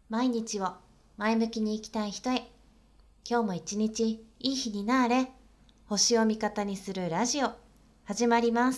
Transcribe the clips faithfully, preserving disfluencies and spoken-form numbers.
毎日を前向きに生きたい人へ。今日も一日いい日になれ。星を味方にするラジオ始まります。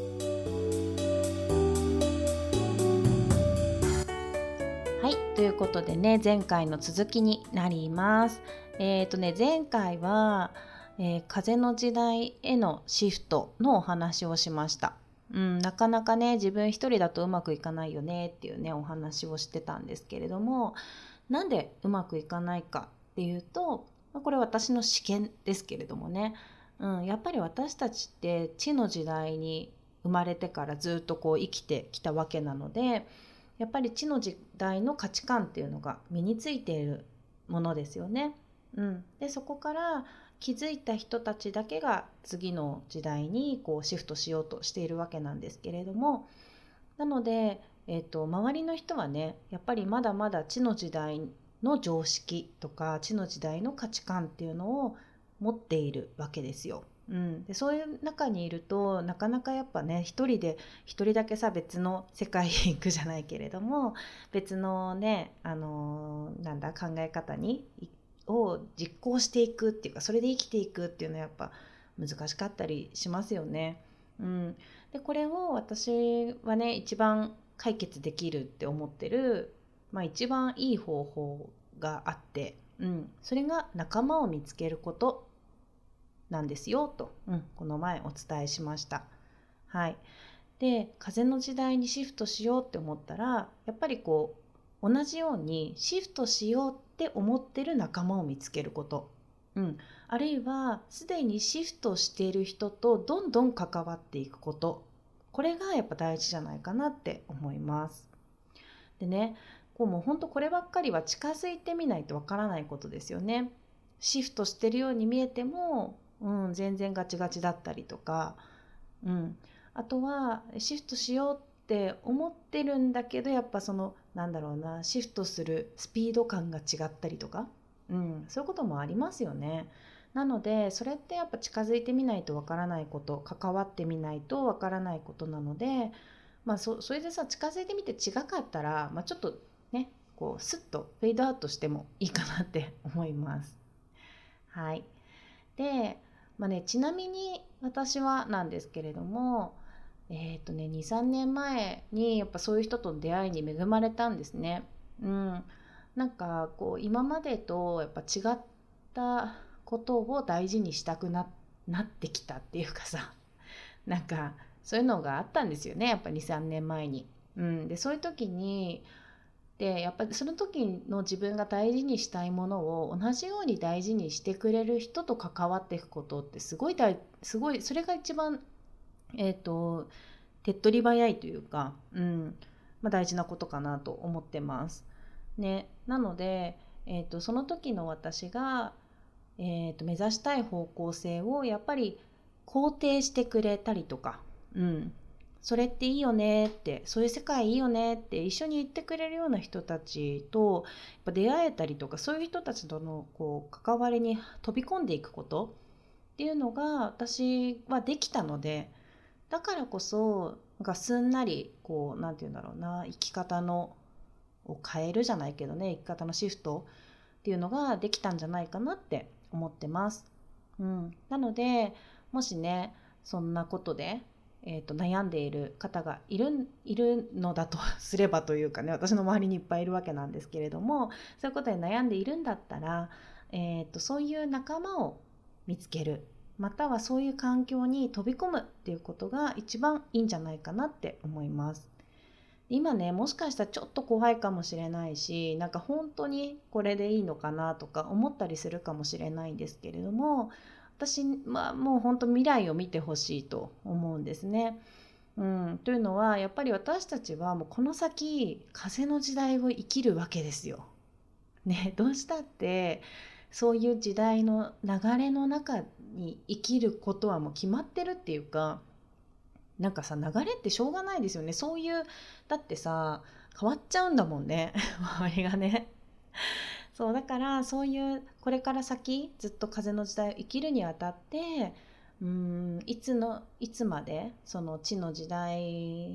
はい、ということでね、前回の続きになります。えっとね前回は、えー、風の時代へのシフトのお話をしました。うん、なかなかね自分一人だとうまくいかないよねっていうねお話をしてたんですけれども、なんでうまくいかないかっていうと、これ私の試験ですけれどもね、うん、やっぱり私たちって地の時代に生まれてからずっとこう生きてきたわけなので、やっぱり地の時代の価値観っていうのが身についているものですよね。うん、でそこから気づいた人たちだけが次の時代にこうシフトしようとしているわけなんですけれども、なので、えーと、周りの人はねやっぱりまだまだ地の時代の常識とか地の時代の価値観っていうのを持っているわけですよ。うん、でそういう中にいるとなかなかやっぱね一人で一人だけさ別の世界へ行くじゃないけれども、別のねあのーなんだ考え方にを実行していくっていうか、それで生きていくっていうのはやっぱ難しかったりしますよね。うん、でこれを私はね一番解決できるって思ってる、まあ、一番いい方法があって、うん、それが仲間を見つけることなんですよと、うん、この前お伝えしました。はい、で風の時代にシフトしようって思ったら、やっぱりこう同じようにシフトしようって思ってる仲間を見つけること、うん、あるいはすでにシフトしている人とどんどん関わっていくこと、これがやっぱ大事じゃないかなって思います。でね、こうもうほんとこればっかりは近づいてみないとわからないことですよね。シフトしてるように見えても、うん、全然ガチガチだったりとか、うん、あとはシフトしようって思ってるんだけど、やっぱそのなんだろうなシフトするスピード感が違ったりとか、うん、そういうこともありますよね。なのでそれってやっぱ近づいてみないとわからないこと、関わってみないとわからないことなので、まあ、そ, それでさ近づいてみて違かったら、まあ、ちょっとねこうスッとフェードアウトしてもいいかなって思います。はい。で、まあね、ちなみに私はなんですけれども、えっとねにさんねんまえにやっぱそういう人との出会いに恵まれたんですね。うん、なんかこう今までとやっぱ違ったことを大事にしたく な, なってきたっていうかさ、なんかそういうのがあったんですよね、やっぱにさんねんまえに。うん、でそういう時にでやっぱりその時の自分が大事にしたいものを同じように大事にしてくれる人と関わっていくことってすごい大すごい、それが一番えっ、と手っ取り早いというか、うんまあ、大事なことかなと思ってます。ね、なので、えー、とその時の私が、えー、と目指したい方向性をやっぱり肯定してくれたりとか、うん、それっていいよねって、そういう世界いいよねって一緒に言ってくれるような人たちとやっぱ出会えたりとか、そういう人たちとのこう関わりに飛び込んでいくことっていうのが私はできたので、だからこそなんかすんなりこうなんて言うんだろうな、生き方のを変えるじゃないけどね、生き方のシフトっていうのができたんじゃないかなって思ってます。うん、なのでもしねそんなことで、えー、と悩んでいる方がいるいるのだとすればというかね、私の周りにいっぱいいるわけなんですけれども、そういうことで悩んでいるんだったら、えー、とそういう仲間を見つける、またはそういう環境に飛び込むっていうことが一番いいんじゃないかなって思います。今ねもしかしたらちょっと怖いかもしれないし、なんか本当にこれでいいのかなとか思ったりするかもしれないんですけれども、私はもう本当未来を見てほしいと思うんですね。うん、というのはやっぱり私たちはもうこの先風の時代を生きるわけですよ。ね、どうしたってそういう時代の流れの中に生きることはもう決まってるっていうか、なんかさ流れってしょうがないですよね。そういうだってさ変わっちゃうんだもんね周りがね。そうだからそういうこれから先ずっと風の時代を生きるにあたって、うーんいつのいつまでその地の時代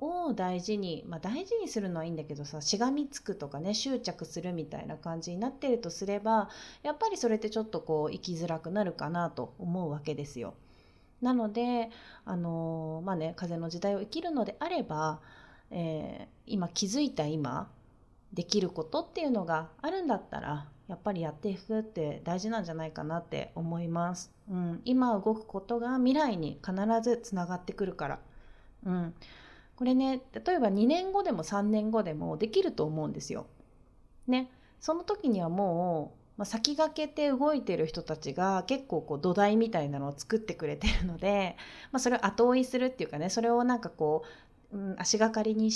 を大事に、まあ、大事にするのはいいんだけどさ、しがみつくとかね、執着するみたいな感じになってるとすれば、やっぱりそれってちょっとこう生きづらくなるかなと思うわけですよ。なので、あのーまあね、風の時代を生きるのであれば、えー今気づいた今できることっていうのがあるんだったら、やっぱりやっていくって大事なんじゃないかなって思います。うん、今動くことが未来に必ずつながってくるから。うん、これね、例えばにねんごでもさんねんごでもできると思うんですよ。ね、その時にはもう、まあ、先駆けて動いてる人たちが結構こう土台みたいなのを作ってくれてるので、まあ、それを後追いするっていうかね、それをなんかこう、うん、足がかりにして、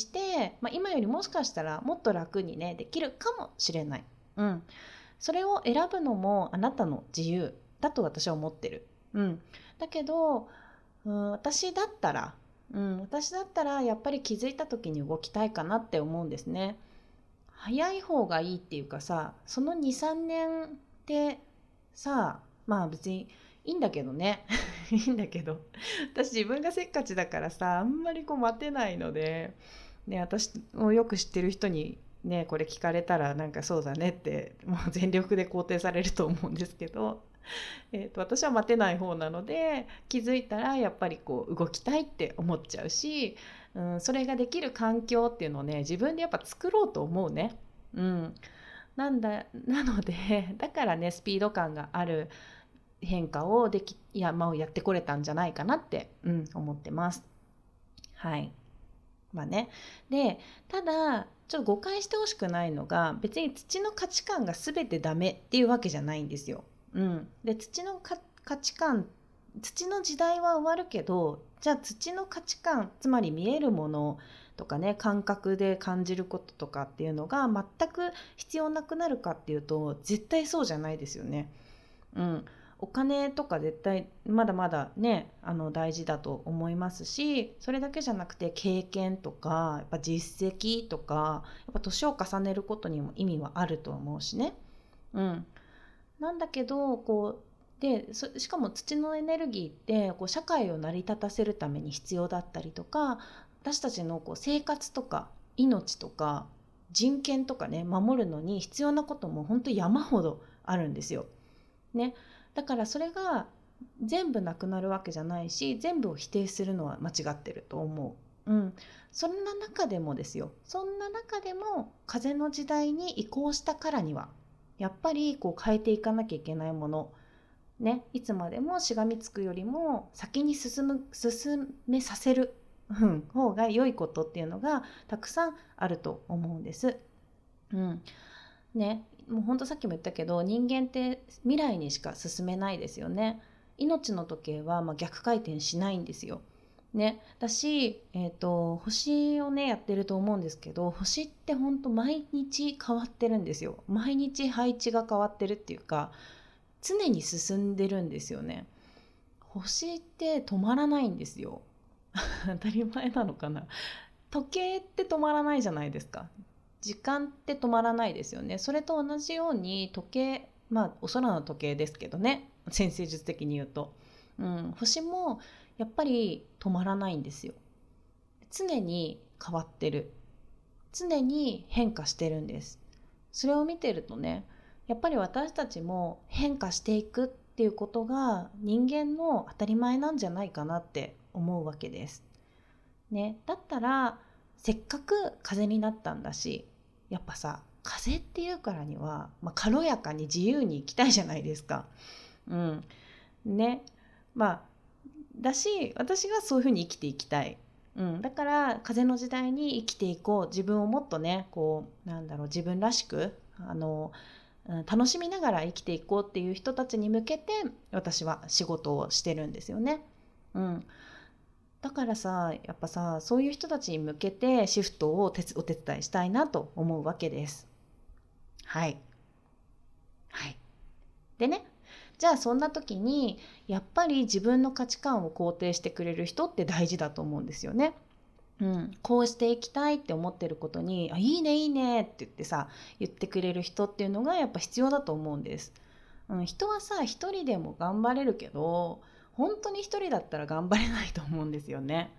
まあ、今よりもしかしたらもっと楽にねできるかもしれない。うん、それを選ぶのもあなたの自由だと私は思ってる。うん、だけど、うん、私だったら、うん、私だったらやっぱり気づいた時に動きたいかなって思うんですね。早い方がいいっていうかさ、そのにさんねんってさ、まあ別にいいんだけどねいいんだけど、私自分がせっかちだからさ、あんまりこう待てないので、ね、私をよく知ってる人にねこれ聞かれたらなんかそうだねってもう全力で肯定されると思うんですけど、えーと私は待てない方なので、気づいたらやっぱりこう動きたいって思っちゃうし、うん、それができる環境っていうのをね自分でやっぱ作ろうと思うね。うん、なんだなのでだからねスピード感がある変化をできいや、まあ、やってこれたんじゃないかなって、うん、思ってます。はい。まあね、でただちょっと誤解してほしくないのが、別に土の価値観が全てダメっていうわけじゃないんですよ。うん、で土のか価値観、土の時代は終わるけど、じゃあ土の価値観、つまり見えるものとかね、感覚で感じることとかっていうのが全く必要なくなるかっていうと絶対そうじゃないですよね。うん、お金とか絶対まだまだねあの大事だと思いますし、それだけじゃなくて経験とかやっぱ実績とか、やっぱ年を重ねることにも意味はあると思うしね。うん、なんだけどこうでしかも土のエネルギーってこう社会を成り立たせるために必要だったりとか、私たちのこう生活とか命とか人権とかね守るのに必要なことも本当山ほどあるんですよ。ね、だからそれが全部なくなるわけじゃないし、全部を否定するのは間違ってると思う。うん、そんな中でもですよ、そんな中でも風の時代に移行したからにはやっぱりこう変えていかなきゃいけないもの、ね、いつまでもしがみつくよりも先に進む進めさせる、うん、方が良いことっていうのがたくさんあると思うんです。うんね、もうほんとさっきも言ったけど、人間って未来にしか進めないですよね。命の時計はまあ逆回転しないんですよ。ね、だし、えーと、星をねやってると思うんですけど、星ってほんと毎日変わってるんですよ。毎日配置が変わってるっていうか、常に進んでるんですよね。星って止まらないんですよ。当たり前なのかな。時計って止まらないじゃないですか。時間って止まらないですよね。それと同じように時計、まあお空の時計ですけどね、先生術的に言うと、うん、星もやっぱり止まらないんですよ。常に変わってる、常に変化してるんです。それを見てるとね、やっぱり私たちも変化していくっていうことが人間の当たり前なんじゃないかなって思うわけです。ね、だったらせっかく風になったんだし、やっぱさ風っていうからには、まあ、軽やかに自由に生きたいじゃないですか。うんね、まあだし私がそういうふうに生きていきたい。うん、だから風の時代に生きていこう、自分をもっとねこうなんだろう自分らしくあの楽しみながら生きていこうっていう人たちに向けて私は仕事をしてるんですよね。うん、だからさやっぱさそういう人たちに向けてシフトをお手伝いしたいなと思うわけです。はいはい。でね、じゃあそんな時にやっぱり自分の価値観を肯定してくれる人って大事だと思うんですよね。うん、こうしていきたいって思ってることにあいいねいいねって言ってさ言ってくれる人っていうのがやっぱ必要だと思うんです。うん、人はさ一人でも頑張れるけど本当に一人だったら頑張れないと思うんですよね。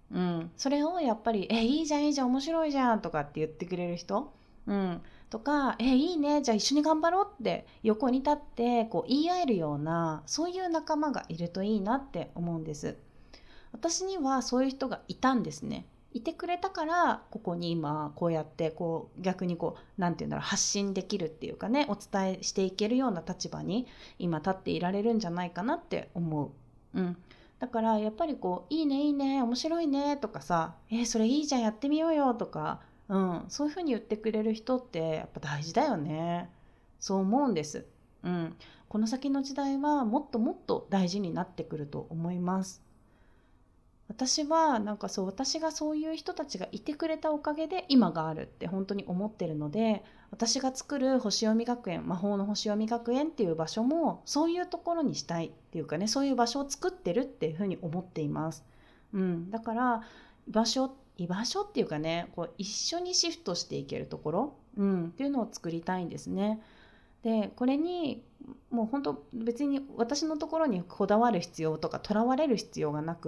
うん、それをやっぱり「えいいじゃんいいじゃん面白いじゃん」とかって言ってくれる人、うん、とか「えいいねじゃあ一緒に頑張ろう」って横に立ってこう言い合えるようなそういう仲間がいるといいなって思うんです。私にはそういう人がいたんですね。いてくれたからここに今こうやってこう逆にこうなんていうんだろう発信できるっていうかねお伝えしていけるような立場に今立っていられるんじゃないかなって思う。うん、だからやっぱりこういいねいいね面白いねとかさえーそれいいじゃんやってみようよとか、うん、そういうふうに言ってくれる人ってやっぱ大事だよね。そう思うんです。うん、この先の時代はもっともっと大事になってくると思います。私はなんかそう私がそういう人たちがいてくれたおかげで今があるって本当に思ってるので、私が作る星読み学園魔法の星読み学園っていう場所もそういうところにしたいっていうかね、そういう場所を作ってるっていうふうに思っています。うん、だから居場所居場所っていうかね、こう一緒にシフトしていけるところ、うん、っていうのを作りたいんですね。でこれにもう本当別に私のところにこだわる必要とかとらわれる必要がなくって、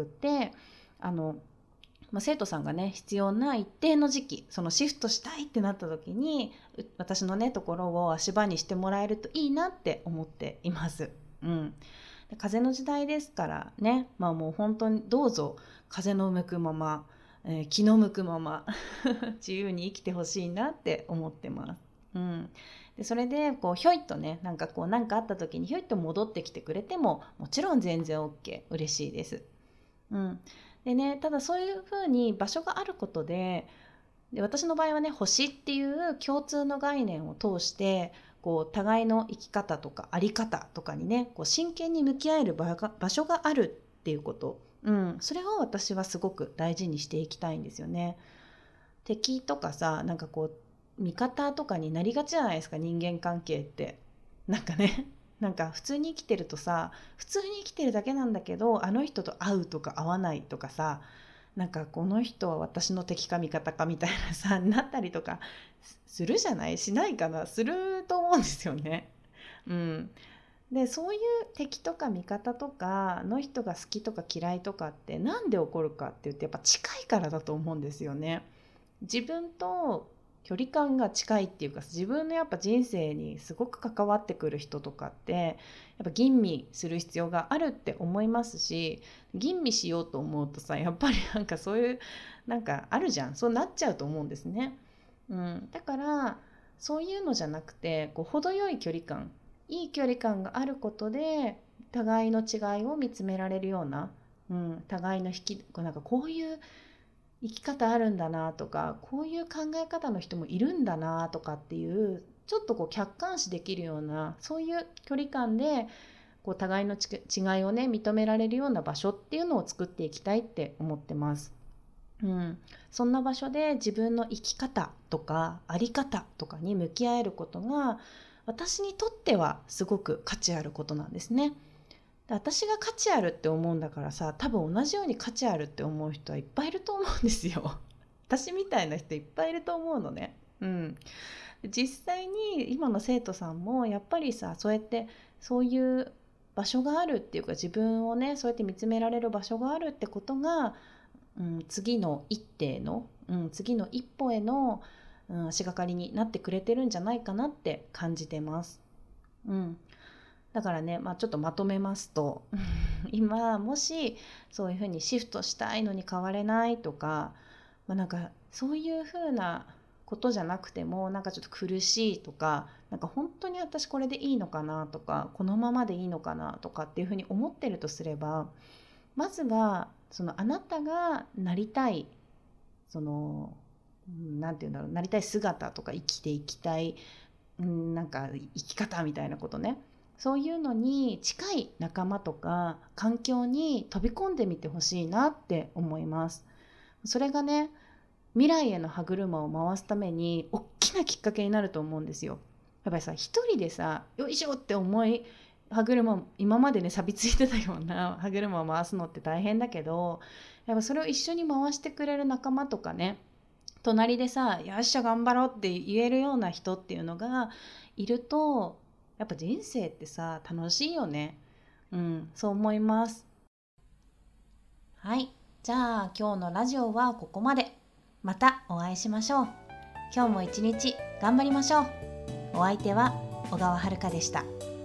あの、まあ、生徒さんがね必要な一定の時期そのシフトしたいってなった時に私のねところを足場にしてもらえるといいなって思っています。うん、で風の時代ですからね、まあもう本当にどうぞ風の向くまま、えー気の向くまま自由に生きてほしいなって思ってます。うん、でそれでこうひょいっとねなんかこう何かあった時にひょいっと戻ってきてくれてももちろん全然 OK 嬉しいです。うん、でねただそういう風に場所があることで、で私の場合はね星っていう共通の概念を通してこう互いの生き方とか在り方とかにねこう真剣に向き合える場が場所があるっていうこと、うん、それを私はすごく大事にしていきたいんですよね。敵とかさなんかこう味方とかになりがちじゃないですか、人間関係って。なんかねなんか普通に生きてるとさ普通に生きてるだけなんだけどあの人と会うとか会わないとかさ、なんかこの人は私の敵か味方かみたいなさなったりとかするじゃない、しないかな、すると思うんですよね。うん、でそういう敵とか味方とかの人が好きとか嫌いとかってなんで起こるかって言ってやっぱ近いからだと思うんですよね。自分と距離感が近いっていうか自分のやっぱ人生にすごく関わってくる人とかってやっぱ吟味する必要があるって思いますし、吟味しようと思うとさやっぱりなんかそういうなんかあるじゃん、そうなっちゃうと思うんですね。うん、だからそういうのじゃなくてこう程よい距離感いい距離感があることで互いの違いを見つめられるような、うん、互いの引きなんかこういう生き方あるんだなとかこういう考え方の人もいるんだなとかっていうちょっとこう客観視できるようなそういう距離感でこう互いの違いをね認められるような場所っていうのを作っていきたいって思ってます。うん、そんな場所で自分の生き方とか在り方とかに向き合えることが私にとってはすごく価値あることなんですね。で私が価値あるって思うんだからさ多分同じように価値あるって思う人はいっぱいいると思うんですよ。私みたいな人いっぱいいると思うのね。うん、実際に今の生徒さんもやっぱりさそうやってそういう場所があるっていうか自分をねそうやって見つめられる場所があるってことが、うん、次の一手の、うん、次の一歩への、うん、足がかりになってくれてるんじゃないかなって感じてます。うん、だからね、まあ、ちょっとまとめますと今もしそういうふうにシフトしたいのに変われないとか、まあ、なんかそういうふうなことじゃなくてもなんかちょっと苦しいとかなんか本当に私これでいいのかなとかこのままでいいのかなとかっていうふうに思ってるとすれば、まずはそのあなたがなりたいそのなんて言うんだろうなりたい姿とか生きていきたいなんか生き方みたいなことね、そういうのに近い仲間とか環境に飛び込んでみてほしいなって思います。それがね未来への歯車を回すために大きなきっかけになると思うんですよ。やっぱりさ一人でさよいしょって思い歯車今までね錆びついてたような歯車を回すのって大変だけど、やっぱそれを一緒に回してくれる仲間とかね隣でさよっしゃ頑張ろうって言えるような人っていうのがいるとやっぱ人生ってさ楽しいよね。うん、そう思います。はい、 じゃあ今日のラジオはここまで。またお会いしましょう。今日も一日頑張りましょう。お相手は小川遥でした。